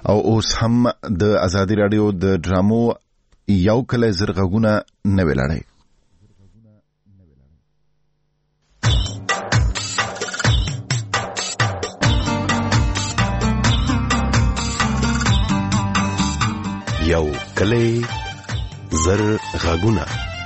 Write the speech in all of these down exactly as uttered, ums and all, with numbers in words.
او اوس هم د ازادي رادیو د ډرامو یو کله زرغونه نوې لړۍ. یو کله زرغونه.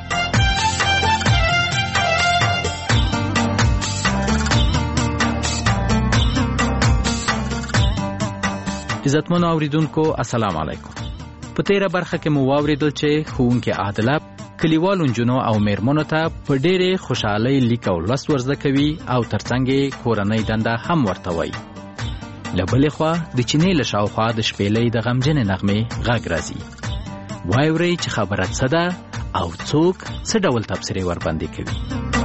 عزتمنو اوریدونکو السلام علیکم. په تیره برخه کې مو واوریدل چې ښوونکې عادله کلیوالو نجونو او میرمنو ته په ډېرې خوشحالۍ لیک او لوست ورزده کوي او ترڅنګ یې کورنۍ دنده هم ورته وایي. له بلې خوا د چینې له شاوخوا د شپېلۍ د غمجنې نغمې غږ راځي. واورئ چې خبره څه ده او څوک څه ډول تبصرې ورباندې کوي.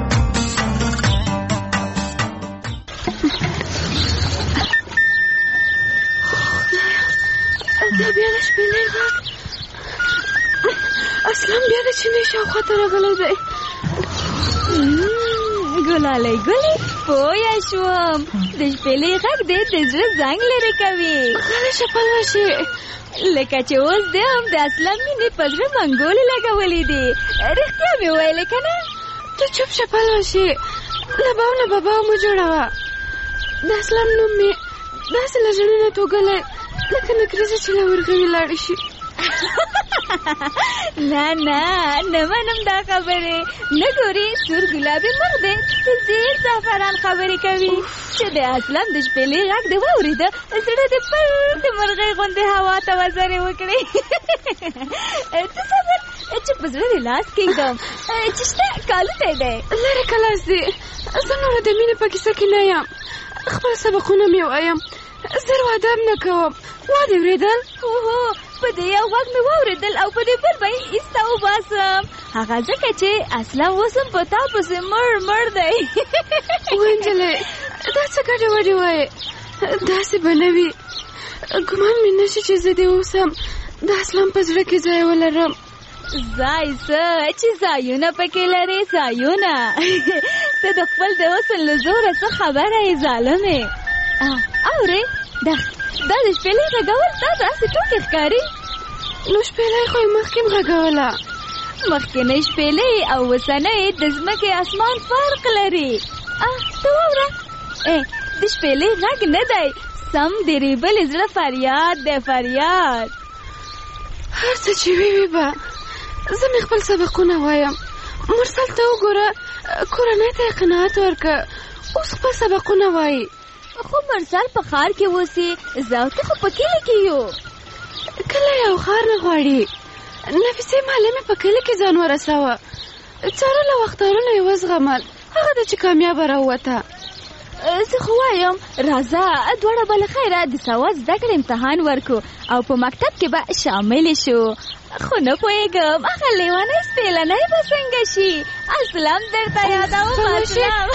دا بیا د شپېلۍ غږ اسلام بیا د چینې شاوخوا ته راغلی دی. ګلالۍ ګلې پوه شوم، د شپېلۍ غږ دی د زړه زنګ لرې کوي. غلی شه پلوه شي، لکه چې اوس دی هم د اسلام مینې په زړه منګولې لګولې دي. رښتیا مې ویلې که نه؟ ته چوپ شه پلوه شي، له باو نه باباو مه جوړوه. د اسلام نوم مې داسې له زړه نه توږلی لکه نکریزه چې له ورغوي لاړې شي. نه نه نه منم دا خبرې. نه ګورې سور ګلابي مرغ دی د زیر زعفران خبرې کوي چې د اسلام د شپېلۍ غږ دې واورېده، زړه دې پر د مرغۍ غوندې هوا ته وزرې وکړې. ته صبر چې په زړه دې لاس کېږدم چې شته کالو دی لرې که لاس دې. زه نوره د مینې په کیسه کې نه یم، خپل سبقونه مې وایم، زر واده هم نه کوم. واده اورېدل؟ هو په دې یو غږ مې واورېدل او په دې بل به یې ایسته وباسم. هغه ځکه چې اسلام اوس هم په تا پسې مړ مړ دی. وایي نجلۍ دا څه ګډې وډې وایې؟ داسې به نه وي. ګمان مې نه شي چې زه دې اوس هم د اسلام په زړه کې ځای ولرم. ځای څه چې ځایونه پکې لرې، ځایونه. ته د خپل د حسن له زوره څه خبره یې ظالمې؟ اورې دا دا د شپېلۍ غږول تا داسې ټوکې ښکاري. نو شپېلۍ خو یې مخکې م غږوله. مخکینۍ شپېلۍ او اوسنۍ د ځمکې اسمان فرق لري. ته واوره، د شپېلۍ غږ نه دی، سم د ریبلې زړه فریاد دی، فریاد. هر څه چې وي وي به، زه مې خپل سبقونه وایم. مرسل ته وګوره، کورنۍ ته یې قناعت ورکړه، اوس خپل سبقونه وایي. خو مرسل په ښار کې اوسي، زه او ته خو په کلي کې یو. کله یو ښار نه غواړي. نفیسې معلمې په کلي کې ځان ورسوه، څاره له وختارونه یې وزغمل، هغه ده چې کامیابه راووته. زه خو وایم راځه دواړه به له خیره د سواد زده کړې امتحان ورکو او په مکتب کې به شاملې شو. خو نه پوهېږم هغه لیونی سپېلنی به څنګه شي. اسلام درته یادوم اسلام.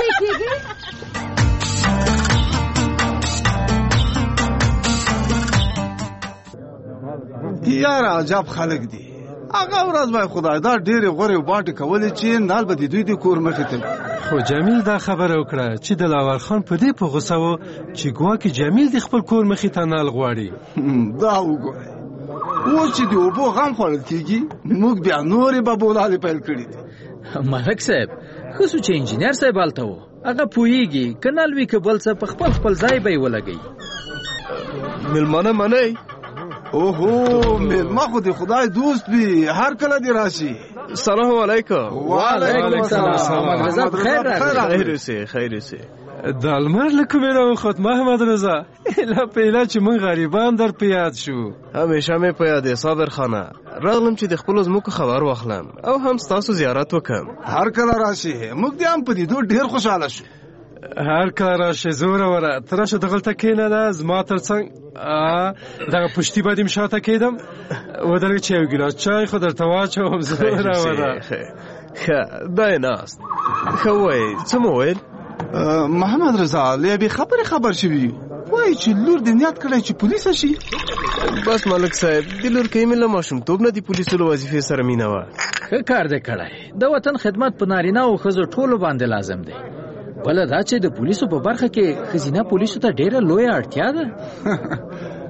یاره عجب خلک دي. هغه ورځ به خدای دا ډېرې غورې باټې کولې چې نال به د دوی د کور مخې ته. خو جمیل دا خبره وکړه چې د لاور خان په دې په غوسه و چې ګواکې جمیل د خپل کور مخې ته نال غواړي. دا وګورئ اوس چې د اوبو غم خوړل کېږي، موږ بیا نورې ببولالې پیل کړي دي. ملک صاحب ښه سو چې انجینر صاحب هلته و، هغه پوهېږي که نل وي که بل څه په خپل خپل ځای به یې ولګوي. مېلمانه منئ؟ اوهو مېلمه خو د خدای دوست وي، هر کله دې راشي. سلام علیکم. وعلیکم السلام. محمد خیر اوسې، خیر اوسې. د لمر له کومې راوخوت محمد رضا؟ ایله په ایله چې موږ غریبان در په یاد شو. همیشه مې په یاد صابر خانه راغلم چې د خپلو ځمکو خبر واخلم او هم ستاسو زیارت وکړم. هر کله راشي، موږ دې هم په لیدو ډېر خوشحاله شو. هر کله راشي زوره وره، ته راشه دغلته کښېنه، زما تر څنګ دغه پشتي به دې م شاته کېدم، ودرېږه چې یو ګیلاس چای خو درته واچوم. زوره وره ښه دا یې ناست. ښه وایي څه مو ویل؟ محمد رضا له یوې خبرې خبر شوي وایي چې لور دې نیت کړی چې پولیسه شي. بس ملک صاحب د لور کې مې له ماشومتوب نه د پولیسو له وظیفې سره مینه وه. ښه کار دی کړی. د وطن خدمت په نارینه او ښځو ټولو باندې لازم دی. بله دا چې د پولیسو په برخه کې ښځینه پولیسو ته ډېره لویه اړتیا ده.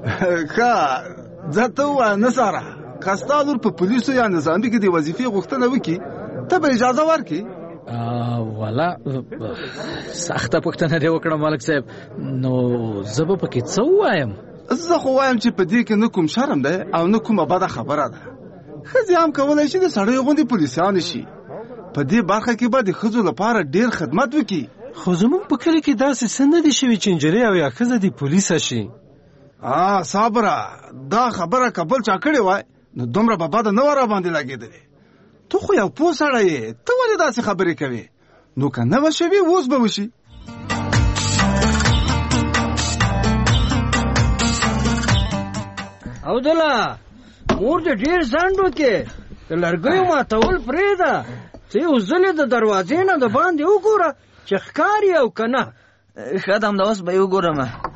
ښه ځه ته ووایه نثاره که ستا لور په پولیسو یا نظامي کې د وظیفې غوښتنه وکړي ته به اجازه ورکړې؟ والا سخته پوښتنه دې وکړه ملک صاحب، نو زه به پکې څه ووایم؟ زه خو وایم چې په دې کې نه کوم شرم دی او نه کومه بده خبره ده. ښځې هم کولی شي د سړیو غوندې پولیسیانې شي. په دې برخه کې به د ښځو لپاره ډېر خدمت وکړي. خو زموږ په کلي کې داسې څه نه دي شوي چې نجلۍ او یا ښځه د پولیسه شي. آ صابره، دا خبره که بل چا کړې وای نو دومره به بده نه وه راباندې لګېدلې. ته خو یو پوه سړی یې، ته ولې داسې خبرې کوې؟ نو که نه به شوي اوس به وشي. عبدالله مور دې ډېر ځنډ وکې، د لرګیو ماتول پرېږده، څه یو ځلې د دروازې نه د باندې وګوره چې ښکاري او که نه. ښه ده همدا اوس به یې وګورم.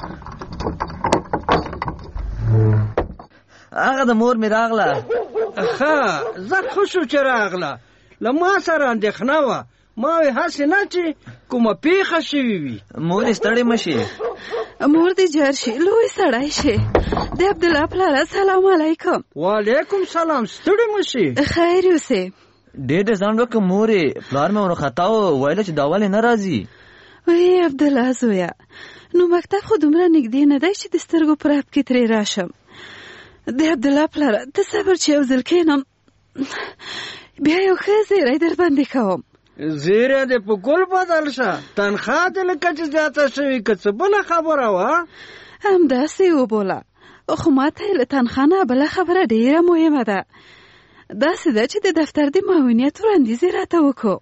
هغه د مور مې راغله. ښه زه ښه شو چې راغله، له ما سره اندېښنه وه، ما وې هسې نه چې کومه پیښه شوې وي. مور یې ستړې مه شي. مور دې جار شي، لوی سړی شي. د عبدالله پلاره سلام علیکم. وعلیکم سلام، ستړې مه شي. خیر اوسې. ډېر دې ځان وکړه مورې، پلار مې ورخطا و، ویله چې دا ولې نه راځي. وی عبدالله زویه، نو مکتب خو دومره نږدې نه دی چې د سترګو په رپ کې ترې راشم. د عبدالله پلاره ته صبر چې یو ځل کښېنم بیا یو ښه زیری در باندې کوم. زیری دې په ګل بدل شه، تنخواه دې لکه چې زیاته شوې، که څه بله خبره وه همداسې وبوله. خو ما ته یې له تنخواه نه بله خبره ډېره مهمه ده. داسې ده چې د دفتر د معاونیت وړاندیز یې راته وکړو.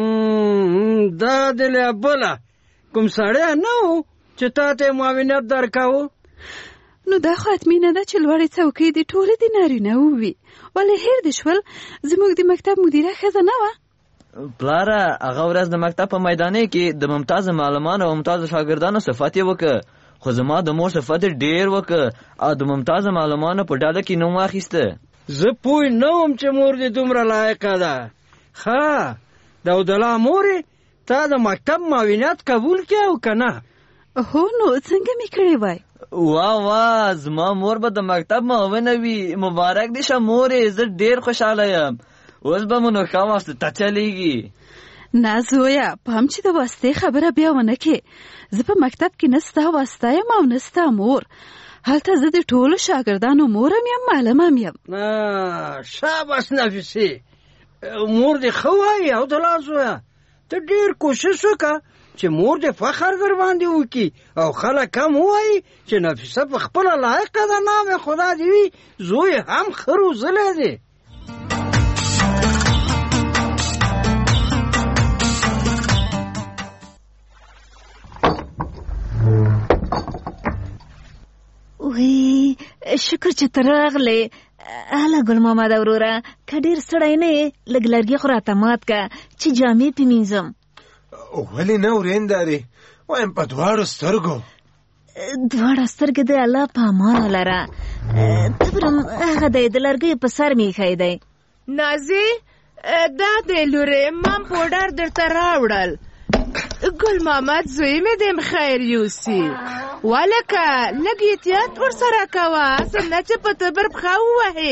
دا دې له بله کوم سړی نه و چې تا ته یې معاونیت درکاوه؟ نو دا خو حتمي نه ده چې لوړې څوکۍ دې ټولې د نارینه‌وو وي. ولې هېر دې شول زموږ د مکتب مدیره ښځه نه وه؟ پلاره هغه ورځ د مکتب په میدانۍ کې د ممتازه معلمانو او ممتازه شاګردانو صفت یې وکړه، خو زما د مور صفت یې ډېر وکړه او د ممتازه معلمانو په ډله کې نوم واخیسته. زه پوه نه وم چې مور دې دومره لایقه ده. ښه د عبدالله مورې تا د مکتب معاونیت قبول کړې او که نه؟ هو نو څنګه مې کړې وای؟ واه واه زما مور به د مکتب معاونه وي. مبارک دې شه مورې، زه ډېر خوشحاله یم. اوس به مو نو ښه واسطه چلیږي. نه زویه، پام چې د واسطې خبره بیا ونه کې. زه په مکتب کې نه ستا واسطه یم او نه ستا مور. هلته زه د ټولو شاګردانو مورم یم، معلمم یم. شاباس نفیسې، مور دې ښه وایي عبدالله زویه، ته ډېر کوشش وکړه چې مور دې فخر در باندې وکړي او خلک هم ووایي چې نفیسه په خپله لایقه ده. نام خدا دې وي، زوی هم ښه روزلی دی. وی شکر چې ته راغلې. هله ګل محمد وروره، که ډېر ستړی نه یې لږ لرګي خو راته مات که چې جامې پې مینځم. ولې نه ورېندارې، وایم په دواړو سترګو. دواړه سترګې د الله په امان ولره. تبرم هغه دی د لرګیو په سر مې ایښی دی. نازي دا دی لورې، مام پوډر درته راوړل. ګل محمد زوی مې دې خیر یوسي. ولکه لږ احتیاط ورسره کوه، څنګه چې په تبر پښه ووهې.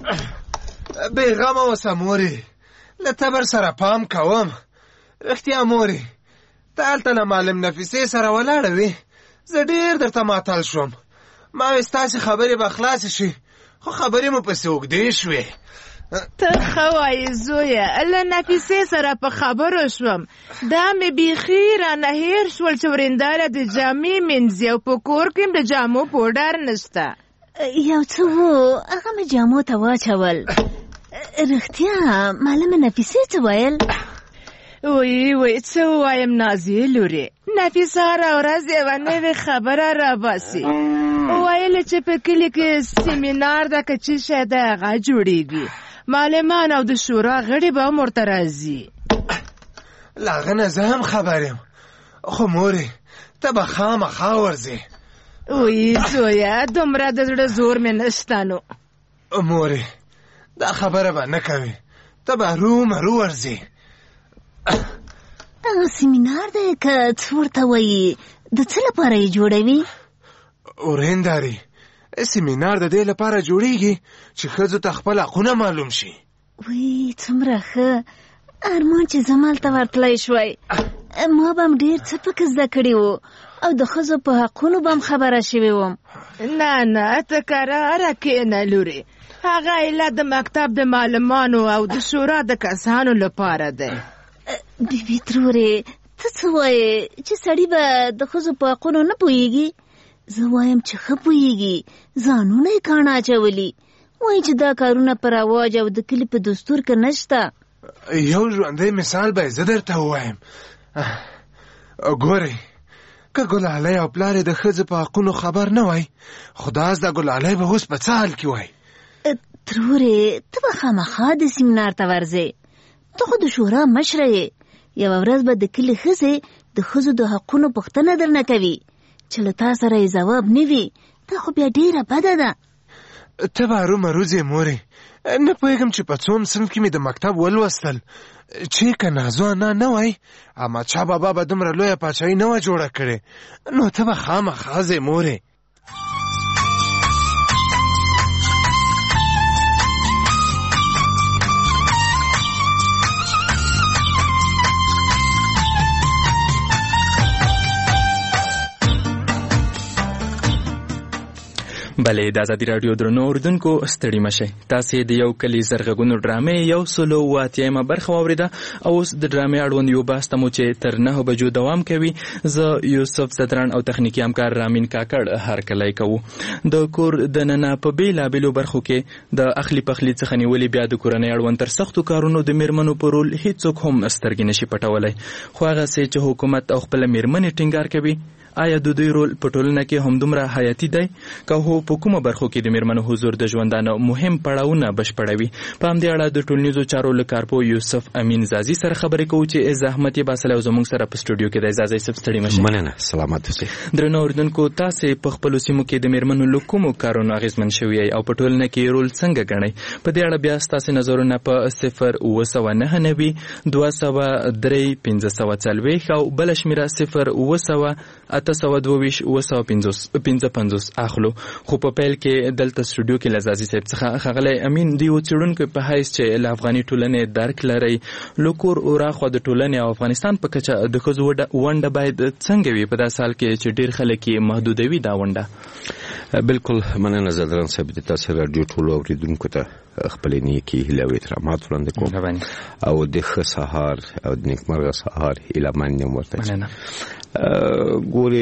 بېغمه اوسه مورې، له تبر سره پام کوم. رښتیا مورې، ته هلته له معلم نفیسې سره ولاړه وې، زه ډېر درته ماتل شوم. ما وې ستاسې خبرې به خلاصې شي، خو خبرې مو پسې اوږدې شوې. ته ښه وایې زویه، له نفیسې سره په خبرو شوم. دا مې بیخي رانه هېر شول چې ورېنداره د جامې مینځي او په کور کې د جامو پوډر نشته. یو څه وو، هغه مې جامو ته واچول. رښتیا معلمه نفیسې څه ویل؟ وی وی څه ووایم نازیې لورې، نفیسه هره ورځ یوه نوې خبره راباسي. ویلې چې په کلي کې سیمینار ده که څه شی ده هغه جوړېږي، معلمان او د شورا غړي به هم ورته راځي. له هغه نه زه هم خبر یم، خو مورې ته به خامخا ورځې. وی زویه، دومره د زړه زور مې نشته. نو مورې دا خبره به نه کوې، ته به رومرو ورځې. هغه سیمینار دی که څه ورته وایي، د څه لپاره یې جوړوي؟ ورېندارې، سیمینار د دې لپاره جوړیږي چې ښځو ته خپل حقونه معلوم شي. وی څومره ښه ارمان چې زمال ته ورتلی شوی. ما به هم ډېر څه پکې زده کړي وو او د ښځو په حقونو به هم خبره شوې وم. نه نه ته کراره کښېنه لورې، هغه علت د مکتب د معلمانو او د شورا د کسانو لپاره دی. بیبي ترورې ته څه وایې چې سړي به د ښځو په حقونو نه پوهېږي؟ زه وایم چې ښه پوهېږي، ځانونه یې کاڼه اچولي. وایي چې دا کارونه په رواج او د کلي په دستور کې نشته. یو ژوندی مثال به زه درته ووایم. ګورئ، که ګلالۍ او پلار یې د ښځو په حقونو خبر نه وای، خو دا زده ګلالۍ به اوس په څه حال کې وای؟ ترورې ته به خامخا د سیمینار ته ورځې، ته خو د شورا مشره یې. یوه ورځ به د کلي ښځې د ښځو د حقونو پوښتنه درنه کوي، چې له تا سره یې ځواب نه وي دا خو بیا ډېره بده ده. ته به هرومرو ځې مورې، نه پوهېږم چې په څوم صنف کې مې د مکتب ولوستل چې که نازو انا نه وای احمدشاه بابا به دومره لویه پاچاهي نه وه جوړه کړې. نو ته به خامخا ځې مورې. بله د ازادي راډیو درنو اوریدونکو ستړي مشئ، تاسې د یو کلي زرغږونو ډرامې یو سلو اووه اتیایمه برخه واورېده او اوس د ډرامې اړوند یو بحث ته مو چې تر نهو بجو دوام کوي. زه یوسف ستران او تخنیکي همکار رامین کاکړ هرکلی کوو. د کور دننه په بېلابېلو برخو کې د اخلي پخلي څخه نیولې بیا د کورنۍ اړوند تر سختو کارونو د میرمنو په رول هیڅوک هم سترګې نشي پټولی، خو هغسې چې حکومت او خپله میرمنې ټینګار کوي، آیا د دوی رول په ټولنه کې هم دومره حیاتي دی؟ که هو په کومو برخو کې د میرمنو حضور د ژوندانه مهم پړاوونه بشپړوي؟ په همدې اړه د ټولنیزو چارو له کارپوه یوسف امین زازي سره خبرې کوو چې زحمت یې باسلی او زموږ سره په سټوډیو کې دی. زازي صاحب ستړي مشئ. مننه، سلامت اوسئ. درنو اورېدونکو، تاسې په خپلو سیمو کې د میرمنو له کومو کارونو اغېزمن شوي او په ټولنه کې رول څنګه ګڼئ؟ په دې اړه بیا ستاسې نظرونه په صفر اوه سوه نهه نوي دوه سوه درې پنځه سوه څلوېښت او بله شمېره صفر اوه سوه اته سوه دوه ویشت اوه سوه پنځه پنځوس اخلو. خو په پیل کې دلته سټوډیو کې له زازي صاحب څخه ښاغلی امین د یو څېړونکي په حیث چې له افغاني ټولنې درک لرئ، له کور وراخوا د ټولنې او افغانستان په کچه د ښځو ونډه باید څنګه وي په داسې حال کې چې ډېر خلک یې محدودوي دا ونډه؟ بالکل مننه زدران صاحب، د تاسې راډیو ټولو اورېدونکو ته خپلې نیکې هیلې او احترامات وړاندې کوم او د ښه سهار او د نیکمرغه سهار هیله مند یم ورته. ګورې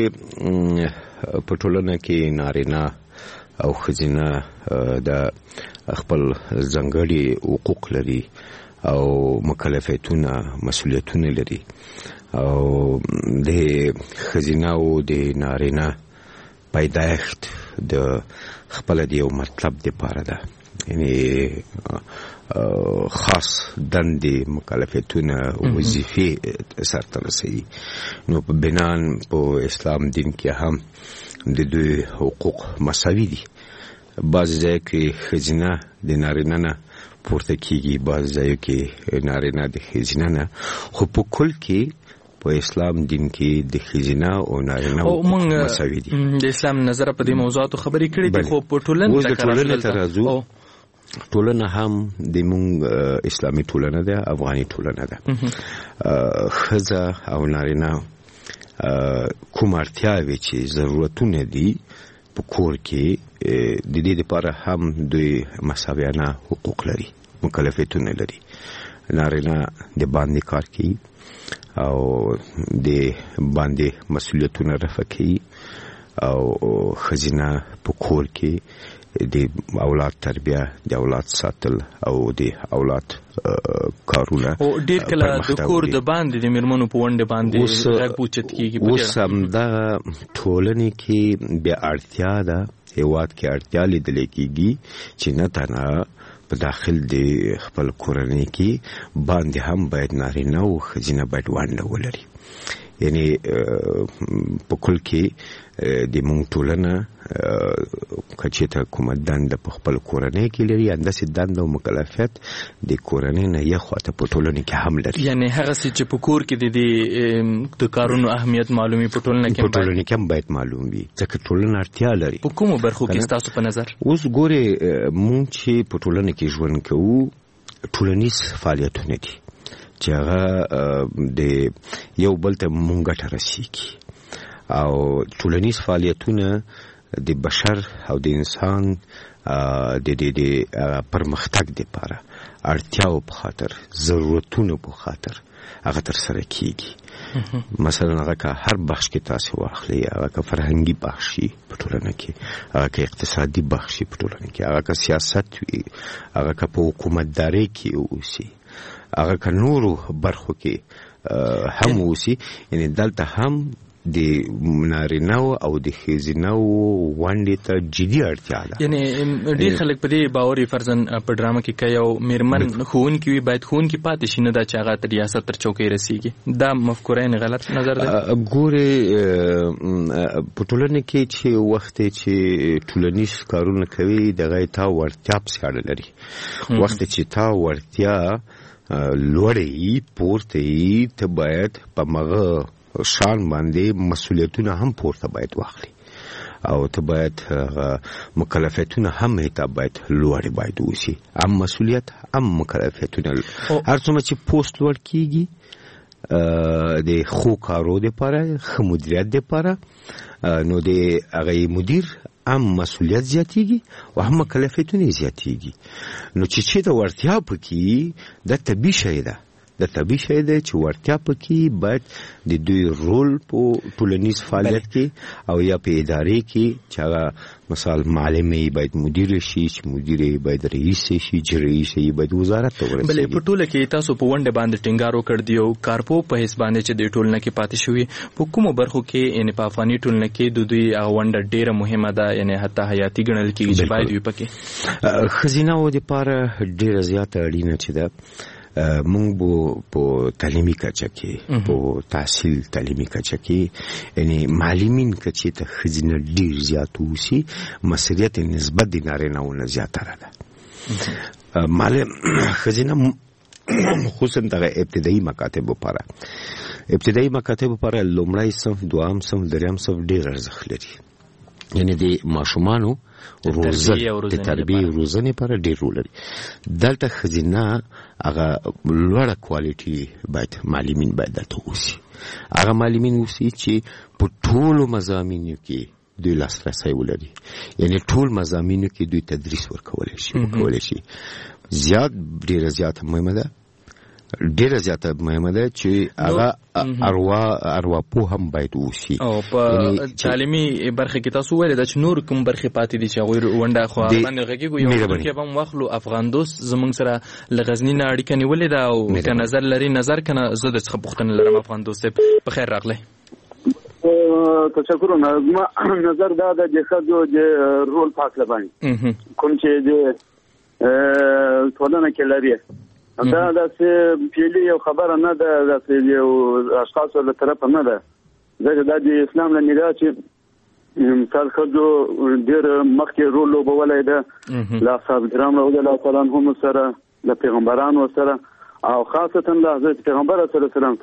په ټولنه کې نارینه او ښځینه د خپل ځانګړي حقوق لري او مکلفیتونه مسؤلیتونه لري او د ښځینه او د نارینه پیدایښت د خپل د یو مطلب دپاره ده، یعنی خاص دندې مکلفیتونه وظیفې سرته رسوي. نو په بنان په اسلام دین کې هم د دوی حقوق مساوي دي. بعض ځایو کې ښځینه د نارینه نه پورته کېږي، بعض ځایو کې نارینه د ښځینه نه، خو په کل کې په اسلام دین کې د ښځینه او نارینه مساوي دي. د اسلام نظر په دې موضوعاتو خبرې کړې دي، خو په ټولنه ته راځو. ټولنه هم د مونږ اسلامي ټولنه ده، افغاني ټولنه ده. ښځه او نارینه کوم اړتیاوې چې ضرورتونه دي په کور کې د دې لپاره هم دوی مساویانه حقوق لري، مکلفیتونه لري. نارینه د باندې کار کوي او د باندې مسؤلیتونه رفع کوي او ښځینه په کور کې د اولاد تربیه، د اولاد ساتل او د اولاد کارونه. او ډیر کله د کور د باندې د میرمنو په ونډه باندې غږ اوچت کیږي. اوس همدغه ټولنې کې بیا اړتیا ده، هېواد کې اړتیا لیدل کېږي چې نه تنها په داخل د خپل کورنۍ کې باندې هم باید نارینه او ښځینه باید ونډه ولري. یعنی په کل کې د مونږ ټولنه کچې ته کومه دنده په خپل کورنۍ کې لري انداسې دنده او مکلفیت د کورنۍ نه یې خواته په ټولنه کې هم لري. یعنی هغه څه چې په کور کې د د کارونو اهمیت معلومي په ټولنه کې په ټولنه کې هم باید معلوم وي ځکه ټولنه اړتیا لري. په کومو برخو کې ستاسو په نظر؟ اوس ګورې مونږ چې په ټولنه کې ژوند کوو ټولنیز فعالیتونه دي چې هغه د یو بل ته مونږ ګټه رسېږي او ټولنیز فعالیتونه د بشر او د انسان د د د پرمختګ لپاره اړتیاو په خاطر ضرورتونو په خاطر هغه تر سره کیږي. مثلا هغه که هر بخش کې تاسو واخلئ هغه که فرهنګي بخش شي په ټولنه کې هغه که اقتصادي بخش شي په ټولنه کې هغه که سیاست وي هغه که په حکومتدارۍ کې اوسي هغه که نورو برخو کې هم اوسي یعنی دلته هم د نارینه‌و او د ښځینه‌و ونډې ته جدي اړتیا ده. یعنی ډېر خلک په دې باور وي فرضاً په ډرامه کې که یو میرمن ښوونکي وي باید ښوونکي پاتې شي نه دا چې هغه تر ریاست تر چوکۍ رسېږي. دا مفکوره یعنې غلط نظر دی؟ ګورې په ټولنه کې چې وخت چې ټولنیز کارونه کوي دغه تا وړتیا پسې اړه لري. وخت چې تا وړتیا لوړه پورته یي ته باید په مغه شان باندې مسؤلیتونه هم پورته باید واخلي او ته باید مکلفیتونه هم ته باید لوړ باید وسی. هم مسؤلیت هم مکلفیتونه هر څومره چې پوسټ لوړ کیږي د خو کارو لپاره خو مدیریت لپاره نو د هغه مدیر هم مسؤلیت زیاتیږي او هم مکلفیتونه زیاتیږي. نو چې چې د ورتیا پکې د طبيعي شی ده د طبيعي شی ده چې ورتیا پکې باید د دوی رول په ټولنیز فعالیت کې او یا په ادارې کې چې هغه مثال معلمې باید مدیر شي چې مدیر باید رئیس شي چې رئیس شي باید وزارت ته ورسېږي. بلې په ټوله کې تاسو په ونډه باندې ټینګار وکړ دی او کارپو په حساب باندې چې د ټولنه کې پاتې شوی په کومو برخو کې یعنی په افغاني ټولنه کې د دوی ونډه ډیره مهمه ده یعنی حتی حیاتي ګڼل کېږي چې باید وي پکې. ښځینه‌و لپاره ډیره زیاته اړینه چې ده مونږ په تعلیمي کچه کې په تحصیل تعلیمي کچه کې یعنی معلمین کچه ته ښځینه ډیر زیات اوسي مسؤلیت نسبت د نارینه‌و نه زیاتره ده. معلم ښځینه خصوصا دغه ابتدایي مکاتب لپاره ابتدایي مکاتب لپاره لومړی صنف دویم صنف دریم صنف ډیر ارزښت لري یعنی د ماشومانو روزنه د تربیه روزنه لپاره ډیر رول لري. دلته ښځینه هغه لوړه کوالټي باید معلمین باید دلته اوسي هغه معلمین اوسي چې په ټولو مضامینو کې دوی لاسرسی ولري یعنی ټول مضامینو کې دوی تدریس ورکولی شي ورکولی شي. زیات ډیره زیاته مهمه ده ډیره زیاته مهمه ده چې هغه اروا ارواپوه هم باید اوسي. او په تعلیمي برخه کې تاسو ویل دا چې نور کوم برخه پاتې دي چې هغوی ونډه خو باندې غږیږو یو کې به واخلو. افغان دوست زمونږ سره له غزني نه اړیکه نیولې ده او که نظر لري نظر کنه زه د څخه پوښتنه لرم. افغان دوست په خیر راغلی. تشکرونه. زما نظر دا ده چې ښځو د رول په هکله باندې کوم چې د ټولنه کې لري دا داسې پیلي یو خبره نه ده داسې یو اشخاصو له طرفه نه ده ځکه دا د اسلام له نګاه چې مثال ښځو ډېر مخکې رول لوبولی ده له اصحاب کرام رضی الله تعالی عنهم سره له پیغمبرانو سره او خاصتا له حضرت پیغمبر صلی الله علیه وسلم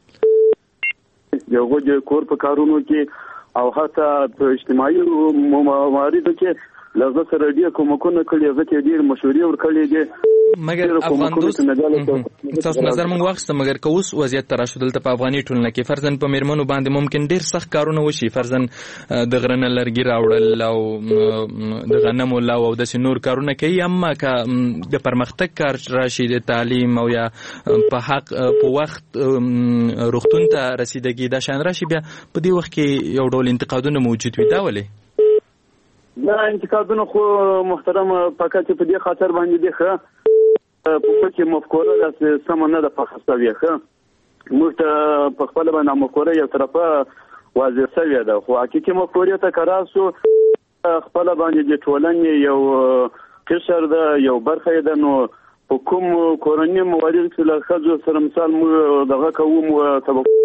سره د هغوی د کور په کارونو کې او حتی په اجتماعي مواردو کې له زه سره ډېر کومکونه کړي زه کې ډېر مشورې ورکړې دي. مګر افغان دوست تاسو نظر موږ واخیسته مګر که اوس وضعیت ته راشو دلته په افغاني ټولنه کې فرضاً په میرمنو باندې ممکن ډېر سخت کارونه وشي فرضاً د غره نه لرګي راوړل او د غنمو لو او داسې نور کارونه کوي اما که د پرمختګ کار راشي د تعلیم او یا په حق په وخت روغتون ته رسیدګي دا شان راشي بیا په دې وخت کې یو ډول انتقادونه موجود وي. دا ولې دا انتقادونه خو محترم فقط په دې خاطر باندې دي ښه په پکې مفکوره داسې سمه نه ده پخه شوې ښه موږ ته په خپله باندې مفکوره یو طرفه واضح شوې ده خو حقیقي مفکورې ته که راسو خپله باندې د ټولنې یو قشر ده یو برخه یې ده نو په کوم کورني مواردو کې له ښځو سره مثال موږ دغه کوو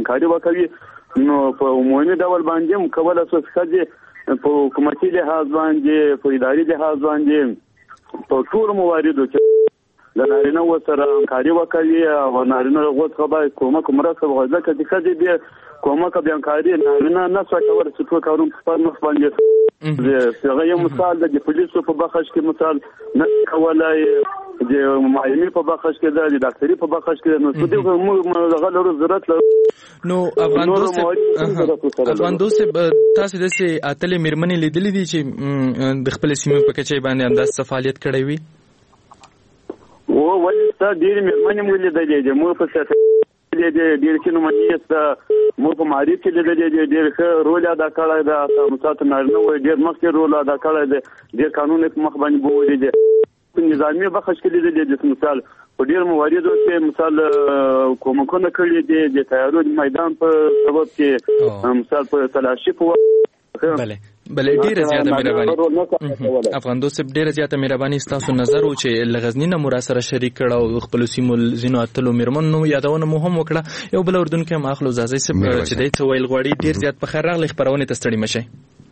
همکاري وکوي نو په عمومي ډول باندې کولای شو چې په حکومتي لحاظ باندې په اداري لحاظ باندې په ټول مواردو کې د نارینه و سره همکاري وکوي او نارینه غوښ خبره کومک مرسته وغوښته چې ښځې به کومک بیا همکاري نارینه نه څه کول چې ټول کارونه په مخ باندې څنګه یو مثال د پولیسو په بخښ کې مثال نه کولای د معلمي په بخښ کې د ډاکټري په بخښ کې نو څه دی موږ دغه لرو ضرورت لرو نو افغان دوست افغان دوست تاسو د سي اتلې میرمنې لیدلې دي چې د خپل سیمې په کچې باندې انداز فعالیت کړی وي او ولې تا ډېر میرمنې مو لیدلې دي مو په سیاست کې ډېر چې نو مې مو په معرفت کې لیدلې دي ډېر ښه رول ادا کړی دی مثلا نارینه وایي ډېر مخکې رول ادا کړی دی ډېر قانون په مخ باندې بولې دي په نظامي بخښ کې لیدلې دي مثال په ډېر مواردو کې مثال کومکونه کړي دي د تیارو میدان په سبب کې مثال په تلاشي په بله بله ډیره زیاته مهرباني افغان دوست ډیره زیاته مهرباني تاسو نظر و چې لغزنی نه مور سره شریک کړه او خپل سیمو زینو اتلو میرمنو یادونه مو هم وکړه یو بل اردن کې ماخلو زازي سب چې دای ته ویل غوړي ډیر زیات په خیر راغلی خبرونه تستړي مشه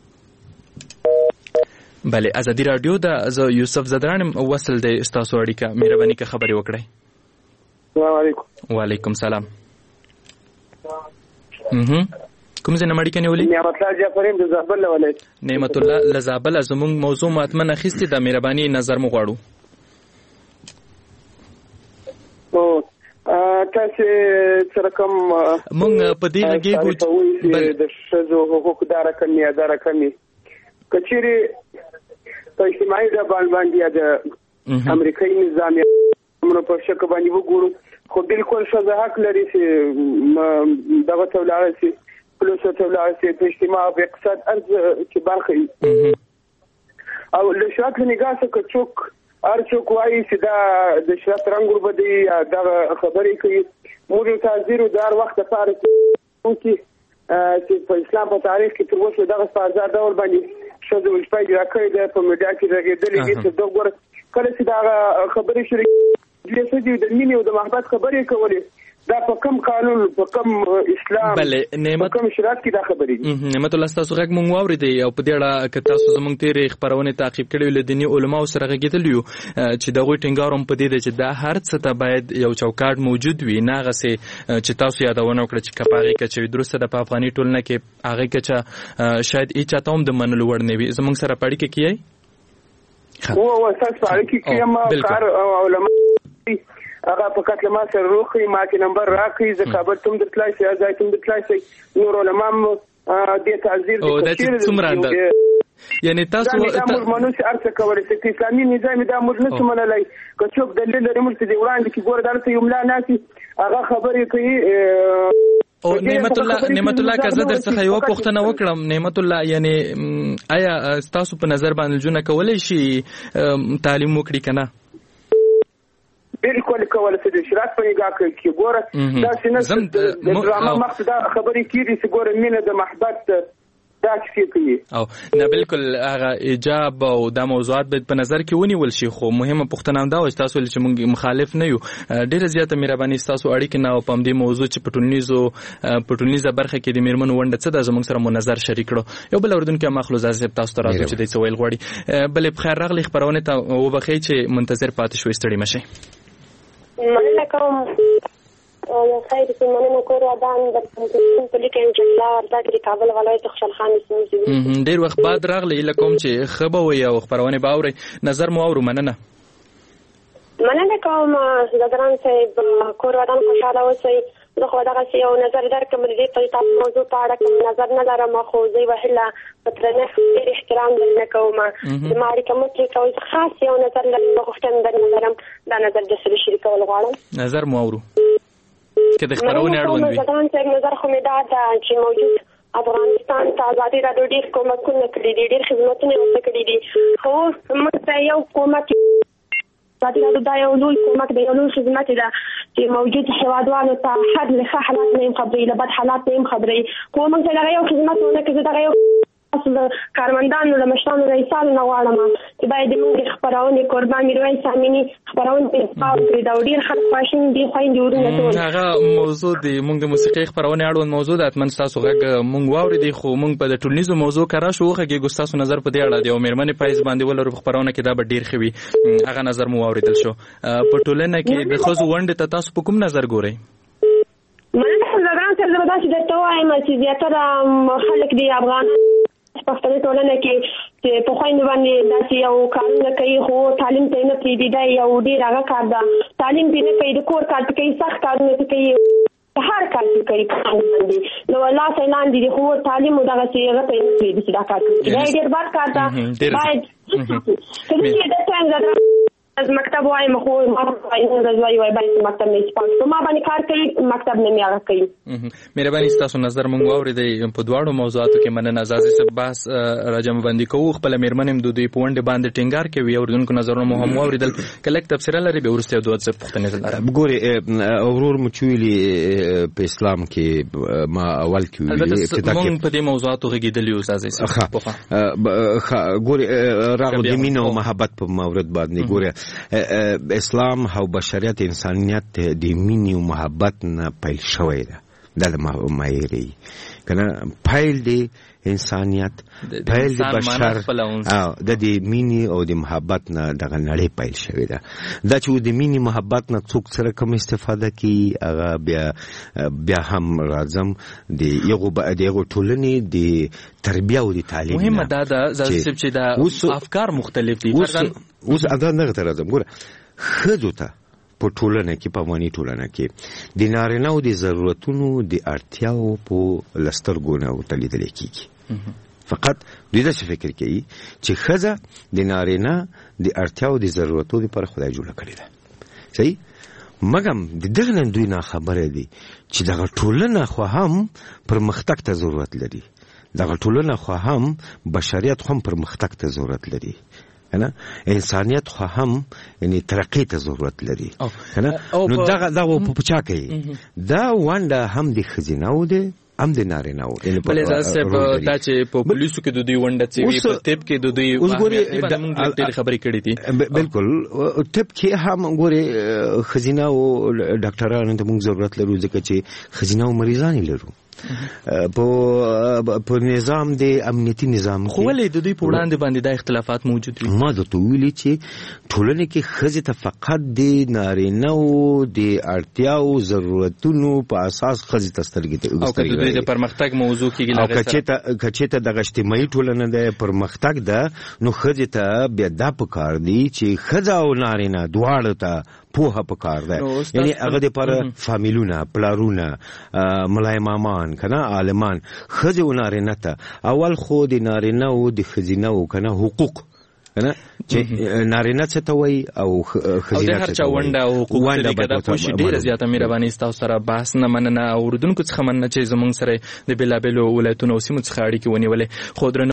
بله ازادي رادیو د یوسف زدران وصل د تاسو اړیکه مهرباني که خبري وکړئ السلام علیکم وعلیکم سلام مهم کوم ځای نه مړی کنه ولي نعمت الله جعفرین د زابل ولایت نعمت الله لزابل زموږ موضوع ماتمنه خسته د مهرباني نظر مو غواړو او تاسو سره کوم مونږ په دې لګي بل د شذو حقوق دار کمی اداره کمی کچيري په اجتماعي ډول باندې د امریکایي نظام موږ په شک باندې وګورو خو بالکل شذ حق لري چې دغه تولاره سي پلوس تولاره سي په اجتماع او اقتصاد ارز چې برخه او له شرط نگاه څخه څوک هر څوک وایي چې دا د شرط رنګ وبدي دا خبرې کوي موږ تاسو دار وخت لپاره چې په اسلام په تاریخ کې تر اوسه دغه سازا ډول باندې شذ ولسپای راکړی د په میډیا کې راغېدلې دي چې دوه ګور کله چې دا خبرې شریک دي چې د مینې او د محبت خبرې کولې دا په کوم قانون په کوم اسلام بله نعمت کوم شریعت کې دا خبرې دي نعمت الله تاسو غږ مونږ واورېدی او په دې اړه که تاسو زموږ تیرې خبرونه تعقیب کړې ول دیني علماو سره غږېدلی یو چې دغه ټینګار هم په دې دی چې دا هر څه ته باید یو چوکاټ موجود وي نه غسه چې تاسو یادونه وکړه چې کپاغي کچې درسته د افغاني ټولنه کې هغه کچا شاید هیڅ چاته هم د منلو وړ نه وي زموږ سره پړی کې کیای او او تاسو پړی کې کیما کار علماء هغه فقط لما سره روخي ما کې نمبر راکې ز کابل تم درتلای شي ځای تم درتلای شي نور علماء د تعذير او د څومره اندر یعنی تاسو ته موږ چې ارڅ کولای شي چې اسلامي نظام دا موږ نه سمولای که څوک دلیل لري موږ چې وړاندې کې ګور درته یو ملا ناسي هغه خبرې کوي او نعمت الله نعمت الله که زه درڅخه یو پوښتنه وکړم نعمت الله یعنی آیا تاسو په نظر باندې جون کولای شي تعلیم وکړي کنه بالکل کول څه د شرایط په نگاه کې ګوره دا څنګه د ډرامه مقصد خبرې کیږي چې ګوره مینه د محبت دا څه کوي او نه بالکل هغه ایجاب او د موضوعات په نظر کې ونیول شي خو مهمه پوښتنه دا و چې تاسو چې موږ مخالف نه یو ډیره زیاته مهرباني تاسو اړیکې نه او پم دې موضوع چې پټونیزو پټونیزه برخه کې د میرمنو ونده څه د زموږ سره منظر شریک کړو یو بل اردن کې مخلوز صاحب تاسو ته راځي چې د سویل غوړي بل په خیر راغلی خبرونه ته وبخي چې منتظر پاتې شوي ستړي مشه مننه کوم یو خیر چې مننه کور ودان د په لیکن چې لا ورته د کابل ولایت خوشحال خان سیمه ډیر وخت بعد راغلی لکه چې خبر وي او خبرونه باوري نظر مو اورو مننه مننه کوم زدران صاحب کور ودان خوشاله اوسئ زه خو دغه یو نظر درکم دې په تاسو موضوع په اړه کوم نظر نه لرم خو زه وهله پترنه ډېر احترام درنه کوم د ماري کوم چې کوم خاص یو نظر لرم غوښتم درنه لرم دا نظر د سره شریکول غواړم نظر مو اورو کله خبرونه اړوند وي زدران صاحب نظر خو مې دا ده چې موجود افغانستان ته ازادي راډیو ډېر کومکونه کړي دي ډېر خدمتونه ورته کړي دي خو موږ ته یو کومک ازادي راډیو دا یو لوی کومک دی یو لوی خدمت دی چې موجود هیوادوالو ته هر له ښه حالات نه خبرې له بد حالات نه خبرې خو موږ ته یو خدمت ونه کړي دا یو تاسو د کارمندانو له مشرانو رئیسانو نه غواړم چې باید موږ خبرونه قربان میرویس امینی خبرونه په پاو کړی دا ډیر خلک خواشین دي خويندې ورونه ټول هغه موضوع دی موږ د موسیقي خبرونه اړوند موضوع د اتمن تاسو غږ موږ واورېدي خو موږ په د ټولنیزو موضوع کرا شو غږی ګستاسو نظر په دې اړه دی او مېرمنې پایز باندې ولر خبرونه کې دا به ډیر خوي هغه نظر مو واورېدل شو په ټولنه کې د خزو وند ته تاسو په کوم نظر ګورئ مننه زګران سره زما داسې درته وایم چې زیاتره خلک دی افغان پښتني ټولنه کې چې په خويندو باندې داسې یو کارونه کوي خو تعلیم ته نه پریږدي دا یو ډیر هغه کار ده تعلیم دې نه کوي د کور کار کوي سخت کارونه کوي هر کار کوي باندې نو الله سلام دې خو تعلیم دغه څه هغه ته نه پریږدي دا کار کوي دا ډیر بار کار ده باید چې د څنګه از مکتب وایم خو ما باید راځي وای باید مکتب نه سپارښت ما باندې کار کوي مکتب نه میاغه کوي مهرباني تاسو نظر مونږ واورېدې په دواړو موضوعاتو کې مننه ازازي سره بحث راجم باندې کوو خپل مېرمنیم د دوی په وند باندې ټینګار کوي او دونکو نظرونه مو هم واورېدل کله تفسیر لري به ورسته دوه څه پوښتنه لرم ګوري اورور مچويلي په اسلام کې ما اول کې ویلي چې مونږ په دې موضوعاتو غږیدلی ازازي سره ګوري راغو د مینه او محبت په مورد باندې ګوري اسلام او بشریت انسانیت د مینې او محبت نه پیل شوی ده د معیاري کنه پیل دی انسانیت پیل دی بشر او د دې مینې او د محبت نه دغه نړۍ پیل شوی ده دا چې د مینې محبت نه څوک سره کوم استفاده کوي هغه بیا بیا هم راځم د یو د یو ټولنې د تربیه او د تعلیم مهمه ده چې د افکار مختلف دي اوس ادا نه تر راځم ګوره خځو ته په ټولنه کې په افغاني ټولنه کې د نارینه او د ضرورتونو د اړتیاو په لسترګونه او تلیدل کېږي فقط دوی دا فکر کوي چې خځه د نارینه د اړتیاو د ضرورتونو لپاره خدای جوړ کړی ده صحیح مګم د دغه دوی نه خبره دي چې دغه ټولنه خو هم پرمختګ ته ضرورت لري دغه ټولنه خو هم بشریت هم پرمختګ ته ضرورت لري کنه انسانیت خو هم یعنی ترقی ته ضرورت لري کنه نو دا دا په پچا کوي دا واندا هم د خزیناو ده هم د نارینه او بلې ځاسته دا چې په پولیسو کې د دوی ونده چې په تپ کې د دوی ډېر خبرې کړې دي بالکل تپ کې هم ګوري خزیناو ډاکټرانو ته موږ ضرورت لرو ځکه چې خزیناو مریضان لرو په په نظام د امنیتي نظام خو ولې د دوی په وړاندې باندې د اختلافات موجود دي ما د تویلي چې ټولنه کې خځې ته فقط د نارینه او د اړتیاو ضرورتونو په اساس خځې ته سترګې او د دوی د پرمختګ موضوع کېږي او کچته کچته د اجتماعي ټولنه د پرمختګ ده نو خځې ته بیا د پکار دي چې خځه او نارینه دواړه ته پوهه پکار ده یعنی هغه د پر فامیلونه پلارونه ملای مامان کنه عالمان خځه او نارینه ته اول خو د نارینه او د خزینه او کنه حقوق کنه چې نارینه څه ته وای او خزینه څه ته وای ونده او حقوق څه د پوښي ډیره زیاته مهرباني تاسو سره بحث نه مننه او ردونکو څخه مننه چې زمونږ سره د بلابلو ولایتونو او سیمو څخه اړیکې ونیولې خو